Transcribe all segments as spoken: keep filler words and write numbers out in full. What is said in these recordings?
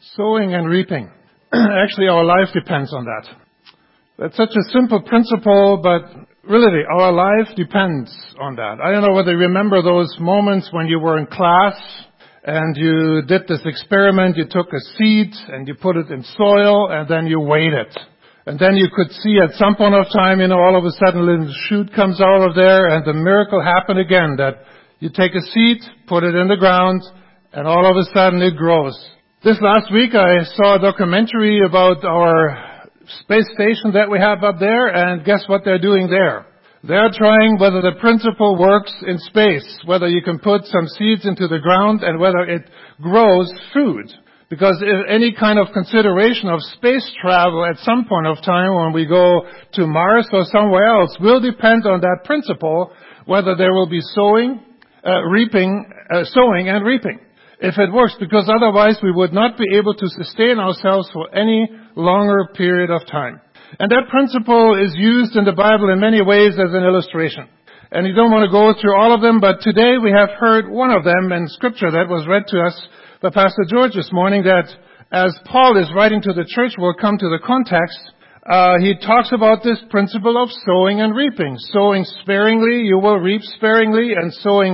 Sowing and reaping. Actually, our life depends on that. That's such a simple principle, but really, our life depends on that. I don't know whether you remember those moments when you were in class and you did this experiment. You took a seed and you put it in soil and then you waited. And then you could see at some point of time, you know, all of a sudden a little shoot comes out of there and the miracle happened again, that you take a seed, put it in the ground, and all of a sudden it grows. This last week I saw a documentary about our space station that we have up there, and guess what they're doing there? They're trying whether the principle works in space, whether you can put some seeds into the ground and whether it grows food. Because if any kind of consideration of space travel at some point of time when we go to Mars or somewhere else will depend on that principle, whether there will be sowing, uh, reaping, uh, sowing and reaping. If it works, because otherwise we would not be able to sustain ourselves for any longer period of time. And that principle is used in the Bible in many ways as an illustration. And you don't want to go through all of them, but today we have heard one of them in Scripture that was read to us by Pastor George this morning, that as Paul is writing to the church, we'll come to the context, uh, he talks about this principle of sowing and reaping. Sowing sparingly, you will reap sparingly, and sowing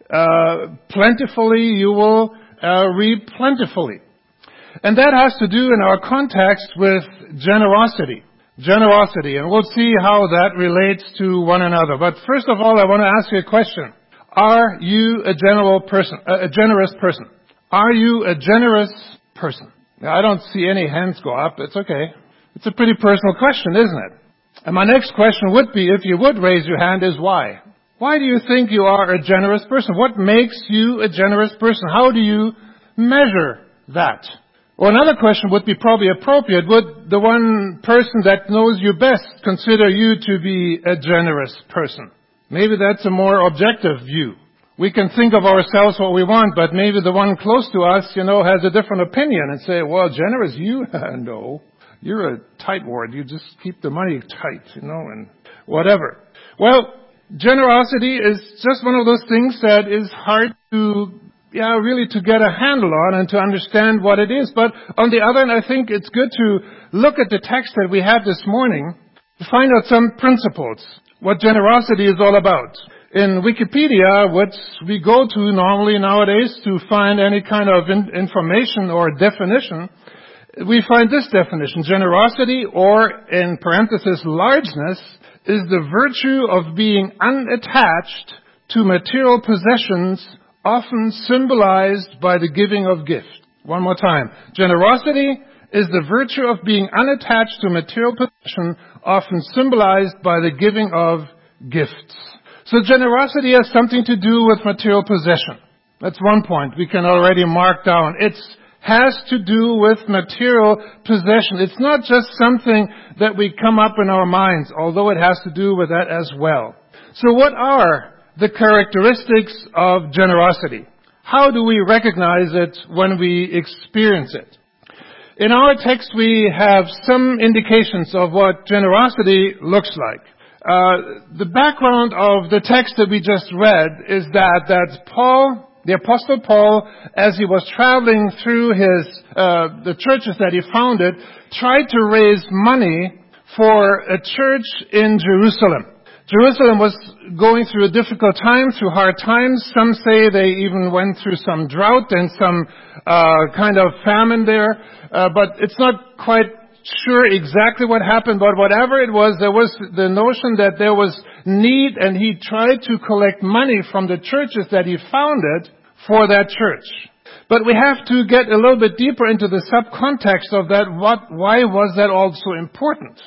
uh, plentifully, you will uh, reap plentifully. And that has to do in our context with generosity. Generosity, and we'll see how that relates to one another. But first of all, I want to ask you a question. Are you a general person, a generous person? Are you a generous person? Now, I don't see any hands go up. It's okay. It's a pretty personal question, isn't it? And my next question would be, if you would raise your hand, is why? Why do you think you are a generous person? What makes you a generous person? How do you measure that? Or another question would be probably appropriate. Would the one person that knows you best consider you to be a generous person? Maybe that's a more objective view. We can think of ourselves what we want, but maybe the one close to us, you know, has a different opinion and say, well, generous, you? No. You're a tightwad. You just keep the money tight, you know, and whatever. Well, generosity is just one of those things that is hard to, yeah, really to get a handle on and to understand what it is. But on the other hand, I think it's good to look at the text that we had this morning to find out some principles, what generosity is all about. In Wikipedia, which we go to normally nowadays to find any kind of in- information or definition, we find this definition. Generosity, or in parenthesis, largeness, is the virtue of being unattached to material possessions, often symbolized by the giving of gifts. One more time. Generosity is the virtue of being unattached to material possession, often symbolized by the giving of gifts. So generosity has something to do with material possession. That's one point we can already mark down. It has to do with material possession. It's not just something that we come up in our minds, although it has to do with that as well. So what are the characteristics of generosity? How do we recognize it when we experience it? In our text, we have some indications of what generosity looks like. Uh, the background of the text that we just read is that, that Paul, the Apostle Paul, as he was traveling through his, uh, the churches that he founded, tried to raise money for a church in Jerusalem. Jerusalem was going through a difficult time, through hard times. Some say they even went through some drought and some, uh, kind of famine there, uh, but it's not quite sure exactly what happened, but whatever it was, there was the notion that there was need, and he tried to collect money from the churches that he founded for that church. But we have to get a little bit deeper into the subcontext of that. What, why was that also important?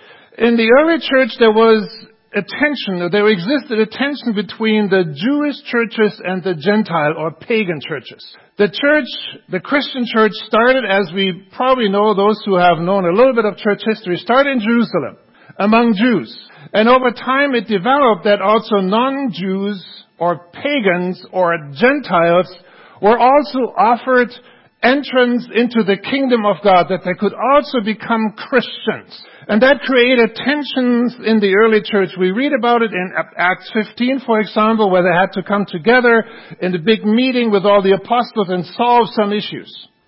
In the early church, there was a tension, there existed a tension between the Jewish churches and the Gentile or pagan churches. The church, the Christian church, started, as we probably know, those who have known a little bit of church history, started in Jerusalem, among Jews. And over time it developed that also non-Jews or pagans or Gentiles were also offered entrance into the kingdom of God, that they could also become Christians. And that created tensions in the early church. We read about it in Acts fifteen, for example, where they had to come together in the big meeting with all the apostles and solve some issues.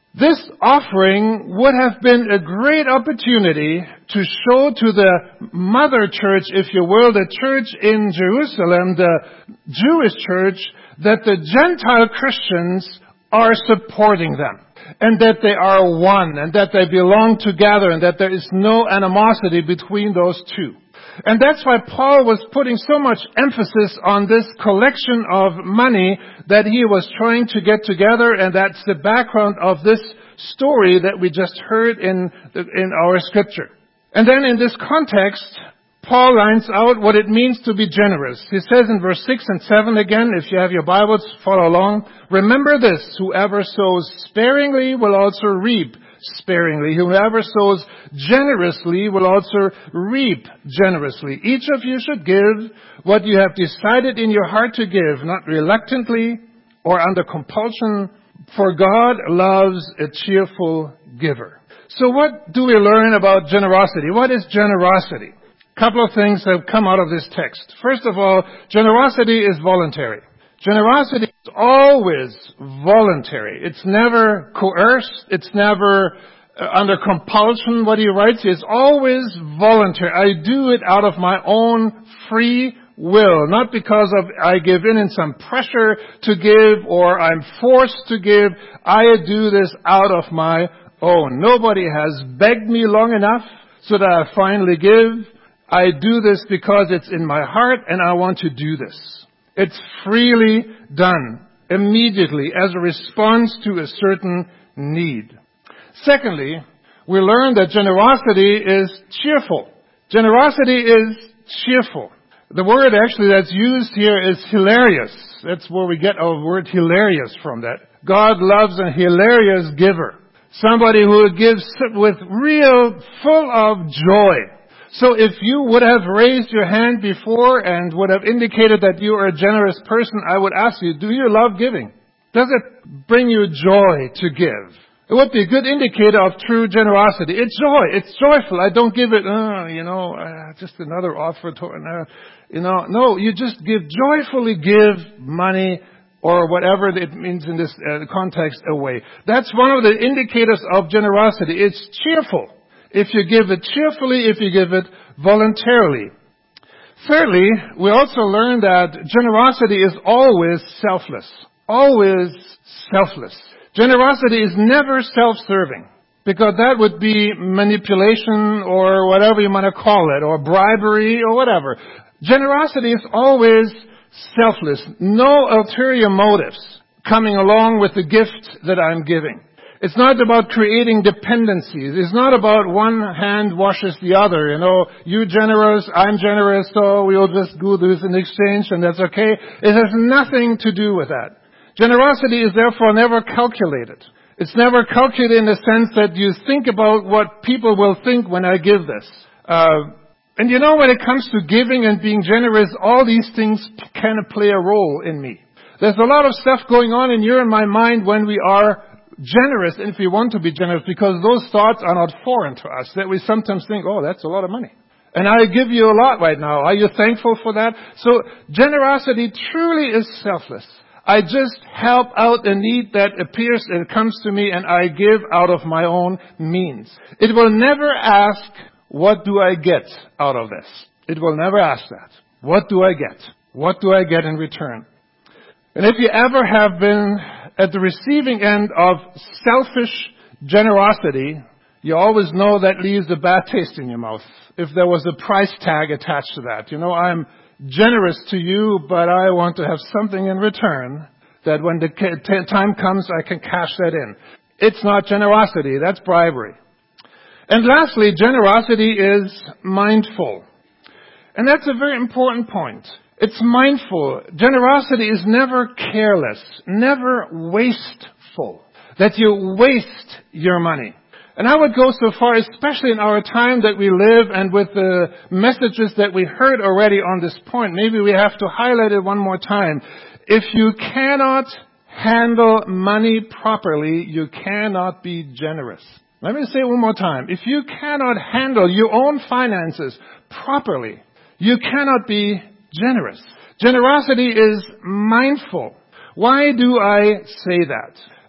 This offering would have been a great opportunity to show to the mother church, if you will, the church in Jerusalem, the Jewish church, that the Gentile Christians are supporting them, and that they are one, and that they belong together, and that there is no animosity between those two. And that's why Paul was putting so much emphasis on this collection of money that he was trying to get together, and that's the background of this story that we just heard in the, in our scripture. And then in this context, Paul lines out what it means to be generous. He says in verse six and seven again, if you have your Bibles, follow along. Remember this, whoever sows sparingly will also reap sparingly. Whoever sows generously will also reap generously. Each of you should give what you have decided in your heart to give, not reluctantly or under compulsion, for God loves a cheerful giver. So what do we learn about generosity? What is generosity? A couple of things have come out of this text. First of all, generosity is voluntary. Generosity is always voluntary. It's never coerced. It's never uh, under compulsion. What he writes is always voluntary. I do it out of my own free will, not because of I give in in some pressure to give or I'm forced to give. I do this out of my own. Nobody has begged me long enough so that I finally give. I do this because it's in my heart and I want to do this. It's freely done, immediately, as a response to a certain need. Secondly, we learn that generosity is cheerful. Generosity is cheerful. The word actually that's used here is hilarious. That's where we get our word hilarious from, that God loves a hilarious giver. Somebody who gives with real, full of joy. So if you would have raised your hand before and would have indicated that you are a generous person, I would ask you, do you love giving? Does it bring you joy to give? It would be a good indicator of true generosity. It's joy. It's joyful. I don't give it, uh, you know, uh, just another offer to, uh, you know. No, you just give, joyfully give money or whatever it means in this uh, context away. That's one of the indicators of generosity. It's cheerful. If you give it cheerfully, if you give it voluntarily. Thirdly, we also learn that generosity is always selfless. Always selfless. Generosity is never self-serving, because that would be manipulation or whatever you want to call it, or bribery or whatever. Generosity is always selfless. No ulterior motives coming along with the gift that I'm giving. It's not about creating dependencies. It's not about one hand washes the other. You know, you generous, I'm generous, so we'll just do this in exchange and that's okay. It has nothing to do with that. Generosity is therefore never calculated. It's never calculated in the sense that you think about what people will think when I give this. Uh, and you know, when it comes to giving and being generous, all these things kind of play a role in me. There's a lot of stuff going on in your and my mind when we are generous, and if we want to be generous, because those thoughts are not foreign to us, that we sometimes think, oh, that's a lot of money. And I give you a lot right now. Are you thankful for that? So generosity truly is selfless. I just help out a need that appears and comes to me, and I give out of my own means. It will never ask, what do I get out of this? It will never ask that. What do I get? What do I get in return? And if you ever have been at the receiving end of selfish generosity, you always know that leaves a bad taste in your mouth. If there was a price tag attached to that. You know, I'm generous to you, but I want to have something in return that when the time comes, I can cash that in. It's not generosity. That's bribery. And lastly, generosity is mindful. And that's a very important point. It's mindful. Generosity is never careless, never wasteful, that you waste your money. And I would go so far, especially in our time that we live and with the messages that we heard already on this point, maybe we have to highlight it one more time. If you cannot handle money properly, you cannot be generous. Let me say it one more time. If you cannot handle your own finances properly, you cannot be generous. Generosity is mindful. Why do I say that?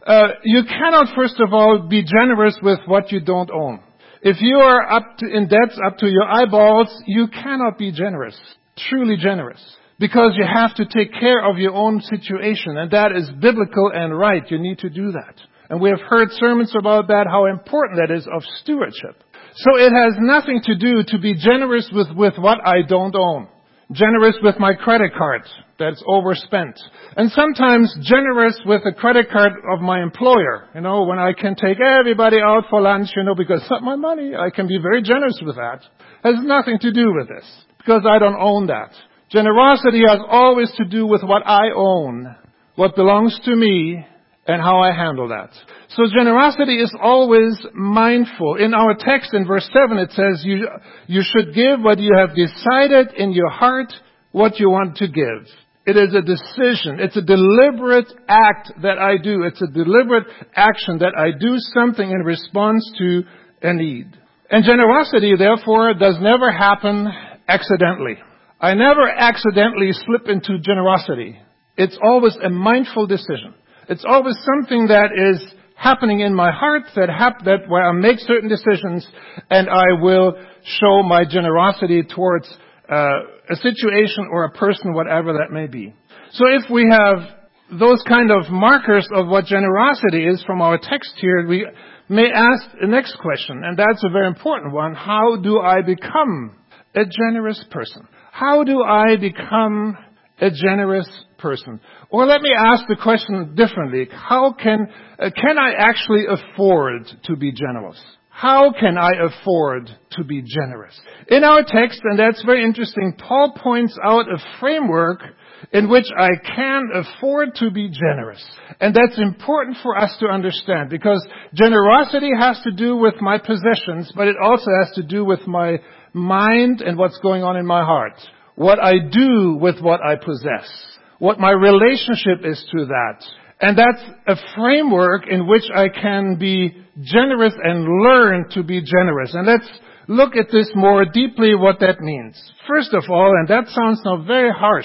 Uh, you cannot, first of all, be generous with what you don't own. If you are up to, in debts up to your eyeballs, you cannot be generous, truly generous, because you have to take care of your own situation, and that is biblical and right. You need to do that. And we have heard sermons about that, how important that is of stewardship. So it has nothing to do to be generous with, with what I don't own. Generous with my credit card that's overspent. And sometimes generous with the credit card of my employer. You know, when I can take everybody out for lunch, you know, because it's not my money, I can be very generous with that. It has nothing to do with this, because I don't own that. Generosity has always to do with what I own, what belongs to me, and how I handle that. So generosity is always mindful. In our text in verse seven it says, you, you should give what you have decided in your heart what you want to give. It is a decision. It's a deliberate act that I do. It's a deliberate action that I do something in response to a need. And generosity, therefore, does never happen accidentally. I never accidentally slip into generosity. It's always a mindful decision. It's always something that is happening in my heart, that hap- that where I make certain decisions, and I will show my generosity towards uh, a situation or a person, whatever that may be. So if we have those kind of markers of what generosity is from our text here, we may ask the next question, and that's a very important one. How do I become a generous person? How do I become a generous person? Or let me ask the question differently. How can, uh, can I actually afford to be generous? How can I afford to be generous? In our text, and that's very interesting, Paul points out a framework in which I can afford to be generous. And that's important for us to understand, because generosity has to do with my possessions, but it also has to do with my mind and what's going on in my heart. What I do with what I possess. What my relationship is to that. And that's a framework in which I can be generous and learn to be generous. And let's look at this more deeply, what that means. First of all, and that sounds now very harsh,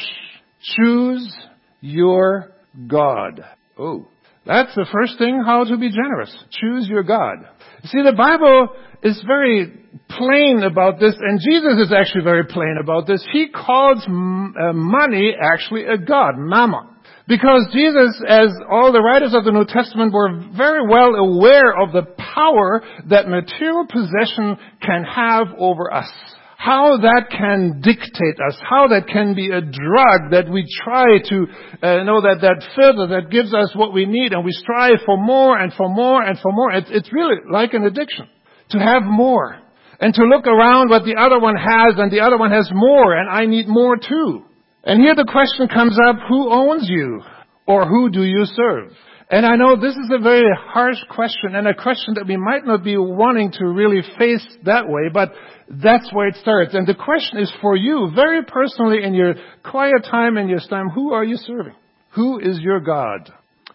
choose your God. Oh, that's the first thing, how to be generous. Choose your God. You see, the Bible is very plain about this, and Jesus is actually very plain about this. He calls m- uh, money actually a god, mammon. Because Jesus, as all the writers of the New Testament, were very well aware of the power that material possession can have over us. How that can dictate us, how that can be a drug that we try to, uh, know, that, that filter that gives us what we need, and we strive for more and for more and for more. It's, it's really like an addiction. To have more. And to look around what the other one has, and the other one has more, and I need more too. And here the question comes up, who owns you? Or who do you serve? And I know this is a very harsh question, and a question that we might not be wanting to really face that way, but that's where it starts. And the question is for you, very personally, in your quiet time and your time, who are you serving? Who is your God?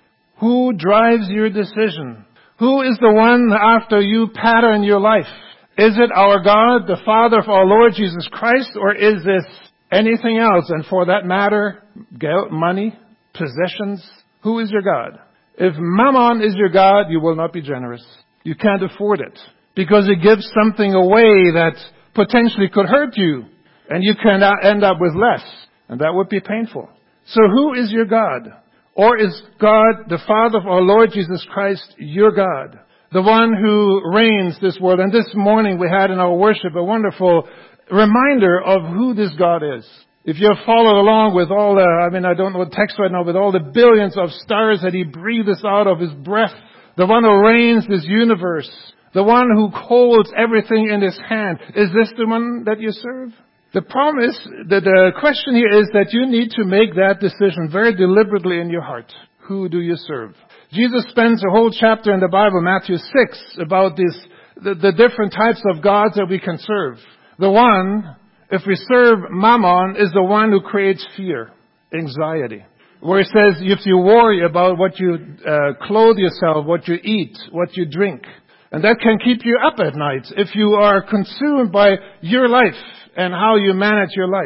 Who drives your decision? Who is the one after you pattern your life? Is it our God, the Father of our Lord Jesus Christ, or is this anything else? And for that matter, money, possessions, who is your God? If mammon is your God, you will not be generous. You can't afford it. Because it gives something away that potentially could hurt you. And you can end up with less. And that would be painful. So who is your God? Or is God, the Father of our Lord Jesus Christ, your God? The one who reigns this world. And this morning we had in our worship a wonderful reminder of who this God is. If you have followed along with all the, I mean, I don't know the text right now, with all the billions of stars that He breathes out of His breath, the one who reigns this universe, the one who holds everything in His hand, is this the one that you serve? The problem is, that the question here is that you need to make that decision very deliberately in your heart. Who do you serve? Jesus spends a whole chapter in the Bible, Matthew six, about this, the, the different types of gods that we can serve. The one, if we serve mammon, is the one who creates fear, anxiety. Where He says, if you worry about what you uh, clothe yourself, what you eat, what you drink, and that can keep you up at night if you are consumed by your life and how you manage your life.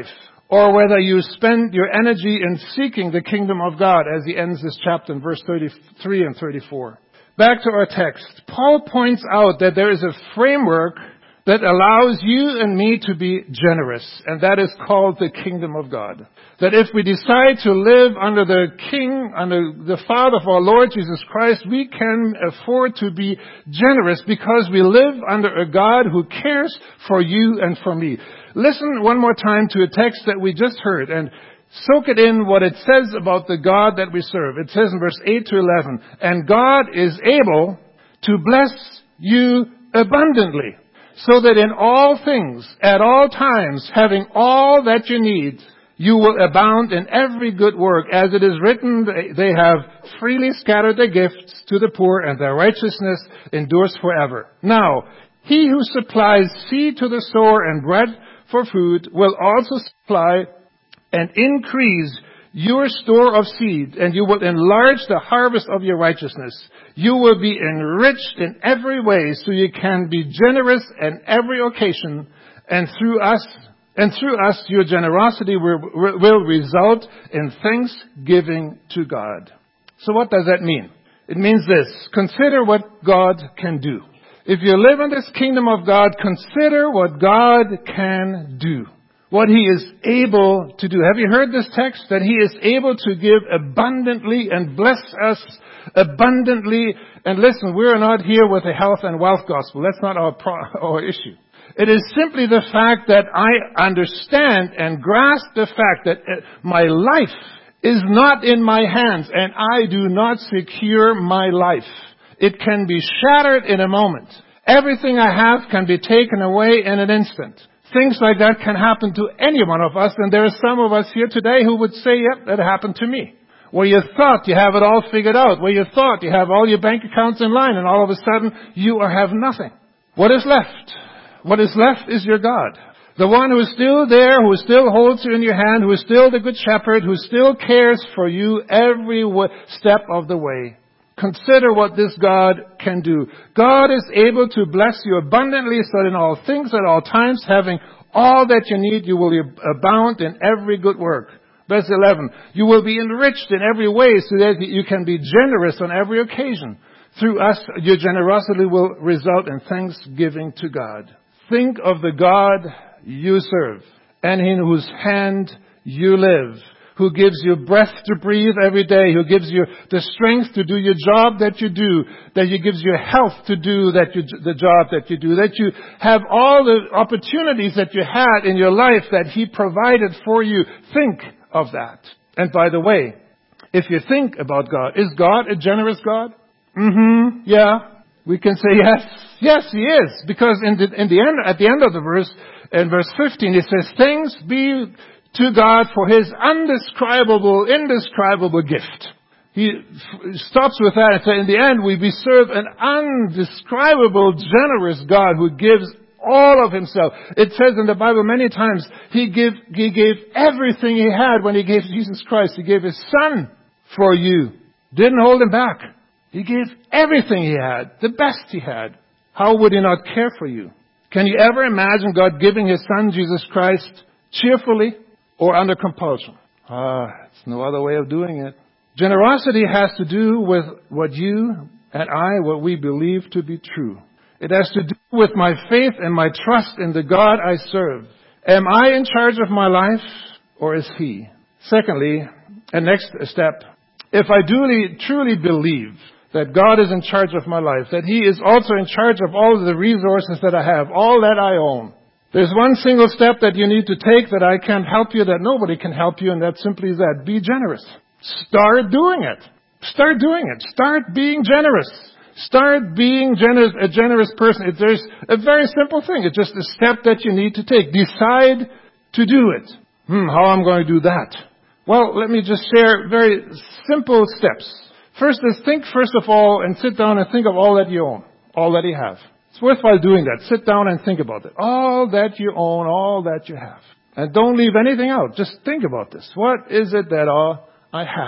or whether you spend your energy in seeking the kingdom of God, as he ends this chapter in verse thirty-three and thirty-four. Back to our text. Paul points out that there is a framework that allows you and me to be generous, and that is called the kingdom of God. That if we decide to live under the King, under the Father of our Lord Jesus Christ, we can afford to be generous because we live under a God who cares for you and for me. Listen one more time to a text that we just heard and soak it in what it says about the God that we serve. It says in verse eight to eleven, and God is able to bless you abundantly, so that in all things, at all times, having all that you need, you will abound in every good work. As it is written, they have freely scattered their gifts to the poor, and their righteousness endures forever. Now, he who supplies seed to the sower and bread for food will also supply and increase your store of seed, and you will enlarge the harvest of your righteousness. You will be enriched in every way, so you can be generous on every occasion, and through us, and through us, your generosity will, will result in thanksgiving to God. So what does that mean? It means this: consider what God can do. If you live in this kingdom of God, consider what God can do. What he is able to do. Have you heard this text? That he is able to give abundantly and bless us abundantly. And listen, we're not here with a health and wealth gospel. That's not our, pro- our issue. It is simply the fact that I understand and grasp the fact that my life is not in my hands and I do not secure my life. It can be shattered in a moment. Everything I have can be taken away in an instant. Things like that can happen to any one of us, and there are some of us here today who would say, yep, that happened to me. Where you thought you have it all figured out, where you thought you have all your bank accounts in line, and all of a sudden you have nothing. What is left? What is left is your God. The one who is still there, who still holds you in your hand, who is still the good shepherd, who still cares for you every step of the way. Consider what this God can do. God is able to bless you abundantly, so that in all things at all times, having all that you need, you will abound in every good work. Verse eleven, you will be enriched in every way, so that you can be generous on every occasion. Through us, your generosity will result in thanksgiving to God. Think of the God you serve, and in whose hand you live, who gives you breath to breathe every day, who gives you the strength to do your job that you do, that He gives you health to do that you, the job that you do, that you have all the opportunities that you had in your life that He provided for you. Think of that. And by the way, if you think about God, is God a generous God? Mm-hmm, yeah. We can say yes. Yes, He is. Because in the, in the end, at the end of the verse, in verse fifteen, it says, thanks be to God for His undescribable, indescribable gift. He f- stops with that and says, in the end, we, we serve an undescribable, generous God who gives all of Himself. It says in the Bible many times, He gave, He gave everything He had when He gave Jesus Christ. He gave His Son for you. Didn't hold Him back. He gave everything He had, the best He had. How would He not care for you? Can you ever imagine God giving His Son, Jesus Christ, cheerfully or under compulsion? Ah, it's no other way of doing it. Generosity has to do with what you and I, what we believe to be true. It has to do with my faith and my trust in the God I serve. Am I in charge of my life, or is He? Secondly, and next step, if I duly, truly believe that God is in charge of my life, that He is also in charge of all of the resources that I have, all that I own, there's one single step that you need to take that I can't help you, that nobody can help you, and that simply is that. Be generous. Start doing it. Start doing it. Start being generous. Start being generous, a generous person. It, there's a very simple thing. It's just a step that you need to take. Decide to do it. Hmm, how am I going to do that? Well, let me just share very simple steps. First is think first of all and sit down and think of all that you own, all that you have. It's worthwhile doing that. Sit down and think about it. All that you own, all that you have. And don't leave anything out. Just think about this. What is it that all I have?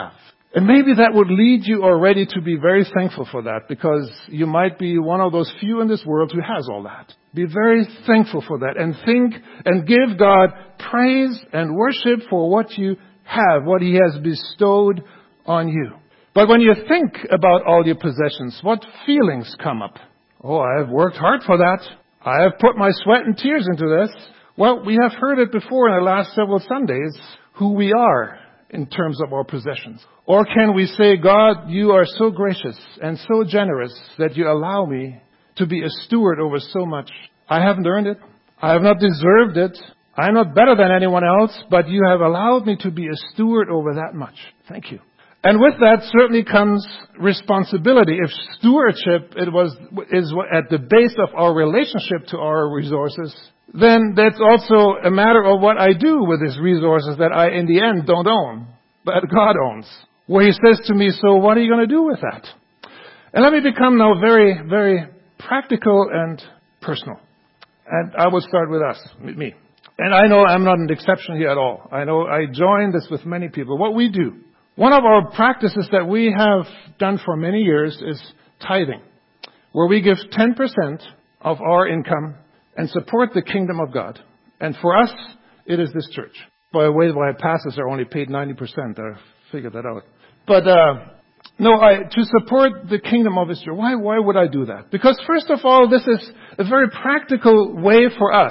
And maybe that would lead you already to be very thankful for that, because you might be one of those few in this world who has all that. Be very thankful for that and think and give God praise and worship for what you have, what He has bestowed on you. But when you think about all your possessions, what feelings come up? Oh, I have worked hard for that. I have put my sweat and tears into this. Well, we have heard it before in the last several Sundays, who we are in terms of our possessions. Or can we say, God, you are so gracious and so generous that you allow me to be a steward over so much. I haven't earned it. I have not deserved it. I'm not better than anyone else, but you have allowed me to be a steward over that much. Thank you. And with that certainly comes responsibility. If stewardship it was, is at the base of our relationship to our resources, then that's also a matter of what I do with these resources that I, in the end, don't own, but God owns. Where He says to me, so what are you going to do with that? And let me become now very, very practical and personal. And I will start with us, with me. And I know I'm not an exception here at all. I know I join this with many people. What we do, one of our practices that we have done for many years is tithing, where we give ten percent of our income and support the kingdom of God. And for us, it is this church. By the way, my pastors are only paid ninety percent. I figured that out. But, uh, no, I, to support the kingdom of Israel, why, why would I do that? Because first of all, this is a very practical way for us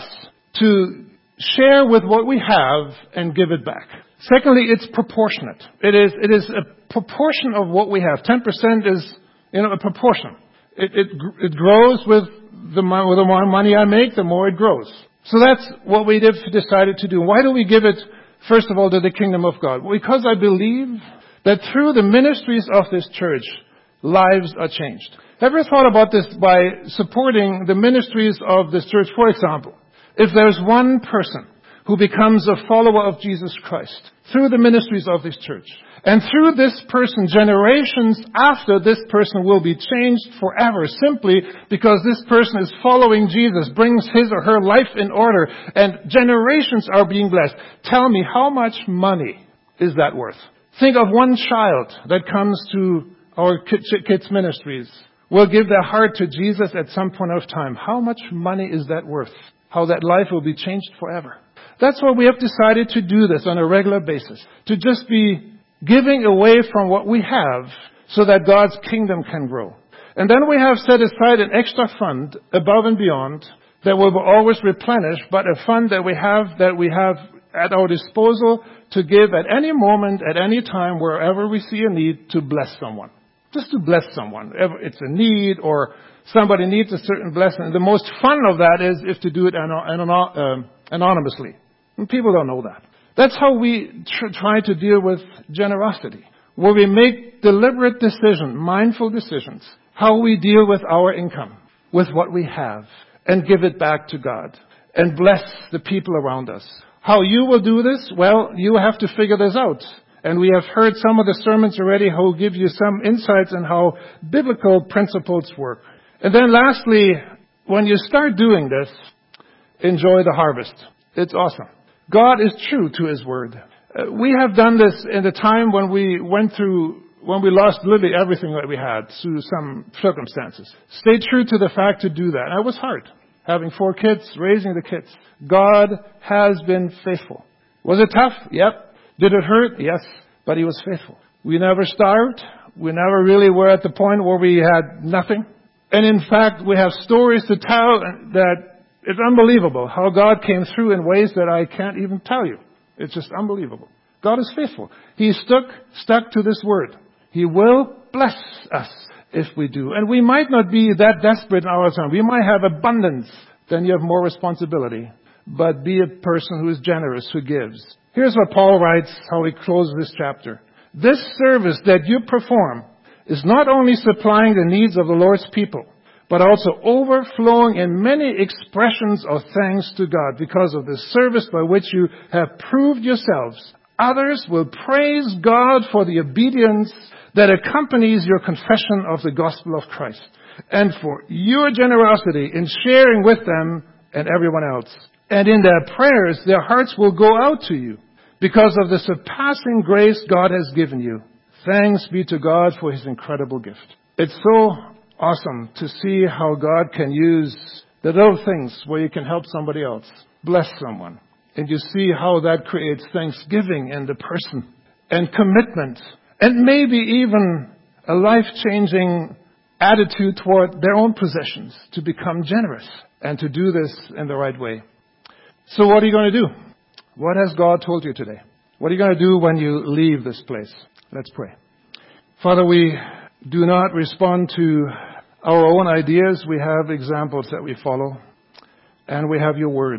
to share with what we have and give it back. Secondly, it's proportionate. It is, it is a proportion of what we have. ten percent is, you know, a proportion. It, it, it grows with the, mo- with the more money I make, the more it grows. So that's what we decided to do. Why do we give it, first of all, to the kingdom of God? Well, because I believe that through the ministries of this church, lives are changed. Have you ever thought about this by supporting the ministries of this church? For example, if there's one person who becomes a follower of Jesus Christ through the ministries of this church, and through this person, generations after this person will be changed forever simply because this person is following Jesus, brings his or her life in order, and generations are being blessed. Tell me, how much money is that worth? Think of one child that comes to our kids' ministries, will give their heart to Jesus at some point of time. How much money is that worth? How that life will be changed forever. That's why we have decided to do this on a regular basis, to just be giving away from what we have so that God's kingdom can grow. And then we have set aside an extra fund above and beyond that will always replenish, but a fund that we have that we have at our disposal to give at any moment, at any time, wherever we see a need to bless someone. Just to bless someone. If it's a need or somebody needs a certain blessing. And the most fun of that is if to do it anonymously. And people don't know that. That's how we tr- try to deal with generosity, where we make deliberate decisions, mindful decisions, how we deal with our income, with what we have, and give it back to God, and bless the people around us. How you will do this? Well, you have to figure this out. And we have heard some of the sermons already who give you some insights on how biblical principles work. And then lastly, when you start doing this, enjoy the harvest. It's awesome. God is true to His word. Uh, we have done this in the time when we went through, when we lost literally everything that we had through some circumstances. Stay true to the fact to do that. And it was hard. Having four kids, raising the kids. God has been faithful. Was it tough? Yep. Did it hurt? Yes. But He was faithful. We never starved. We never really were at the point where we had nothing. And in fact, we have stories to tell that it's unbelievable how God came through in ways that I can't even tell you. It's just unbelievable. God is faithful. He stuck, stuck to this word. He will bless us if we do. And we might not be that desperate in our time. We might have abundance. Then you have more responsibility. But be a person who is generous, who gives. Here's what Paul writes, how he closes this chapter. This service that you perform is not only supplying the needs of the Lord's people, but also overflowing in many expressions of thanks to God because of the service by which you have proved yourselves. Others will praise God for the obedience that accompanies your confession of the gospel of Christ and for your generosity in sharing with them and everyone else. And in their prayers, their hearts will go out to you because of the surpassing grace God has given you. Thanks be to God for His incredible gift. It's so awesome to see how God can use the little things where you can help somebody else, bless someone. And you see how that creates thanksgiving in the person and commitment and maybe even a life-changing attitude toward their own possessions to become generous and to do this in the right way. So what are you going to do? What has God told you today? What are you going to do when you leave this place? Let's pray. Father, we do not respond to our own ideas. We have examples that we follow, and we have your word.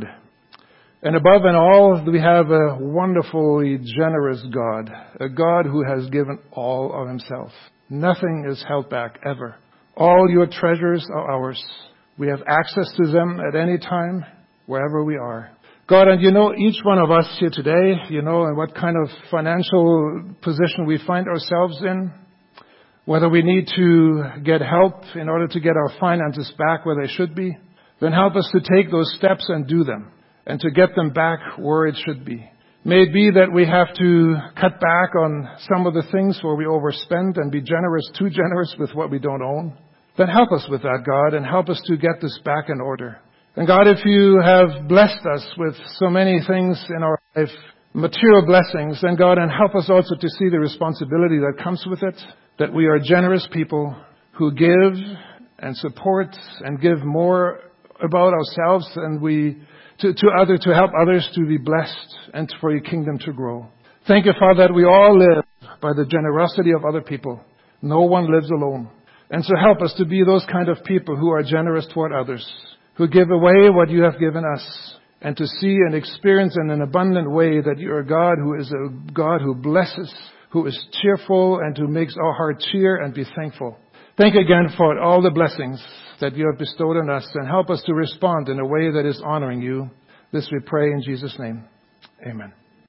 And above and all, we have a wonderfully generous God, a God who has given all of Himself. Nothing is held back ever. All your treasures are ours. We have access to them at any time, wherever we are. God, and you know each one of us here today, you know, and what kind of financial position we find ourselves in, whether we need to get help in order to get our finances back where they should be, then help us to take those steps and do them, and to get them back where it should be. May it be that we have to cut back on some of the things where we overspend and be generous, too generous with what we don't own. Then help us with that, God, and help us to get this back in order. And God, if you have blessed us with so many things in our life, material blessings, then God, and help us also to see the responsibility that comes with it, that we are generous people who give and support and give more about ourselves and we to, to other to help others to be blessed and for your kingdom to grow. Thank you, Father, that we all live by the generosity of other people. No one lives alone. And so help us to be those kind of people who are generous toward others, who give away what you have given us, and to see and experience in an abundant way that you are a God who is a God who blesses, who is cheerful, and who makes our heart cheer and be thankful. Thank you again for all the blessings that you have bestowed on us, and help us to respond in a way that is honoring you. This we pray in Jesus' name. Amen.